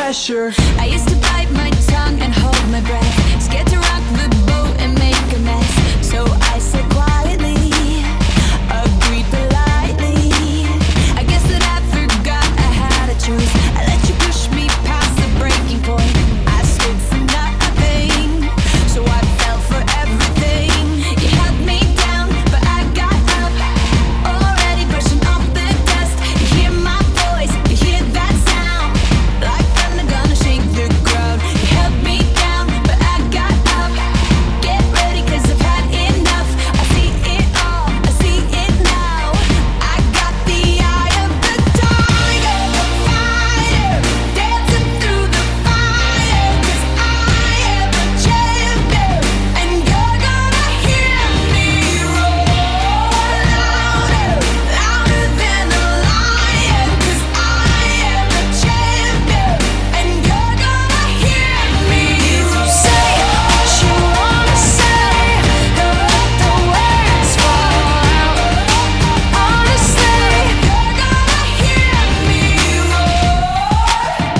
pressure. I used to bite my tongue and hold my breath, scared to rock the boat and make a mess. So I said quietly, agreed politely. I guess that I forgot I had a choice. I let you push me past the breaking point. I stood for nothing, so I fell for everything. You held me down, but I got up, already brushing off the dust. You hear my voice, you hear that sound, like thunder gonna shake the ground. You held me down, but I got up. Get ready, 'cause I've had enough. I see it all, I see it now. I got the eye of the tiger, fighter, dancing through the fire. 'Cause I am a champion, and you're gonna hear me roar louder, louder than a lion. 'Cause I am a champion, and you're gonna hear me roar. Say what you wanna say, don't let the words fall out. Honestly, you're gonna hear me roar.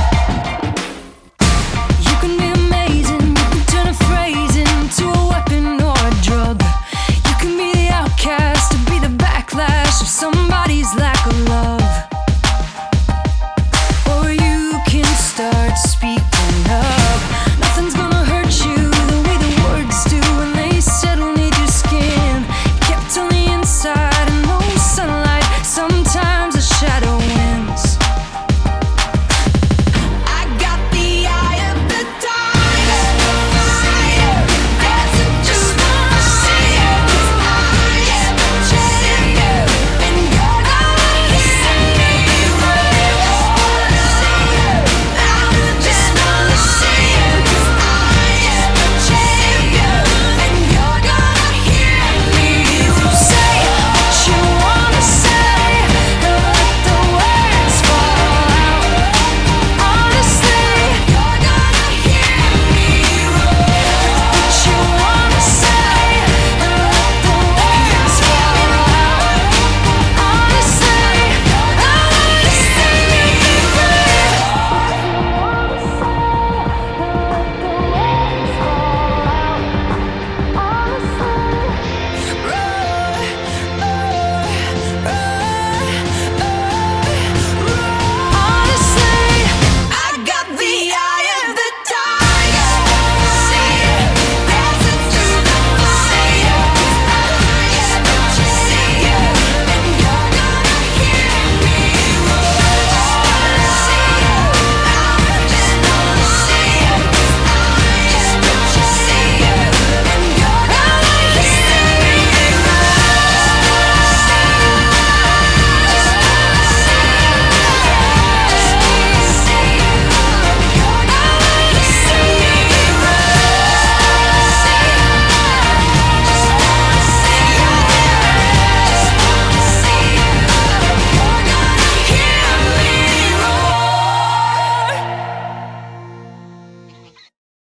You can be amazing, you can turn a phrase into a weapon or a drug. You can be the outcast or be the backlash of somebody's lack of love.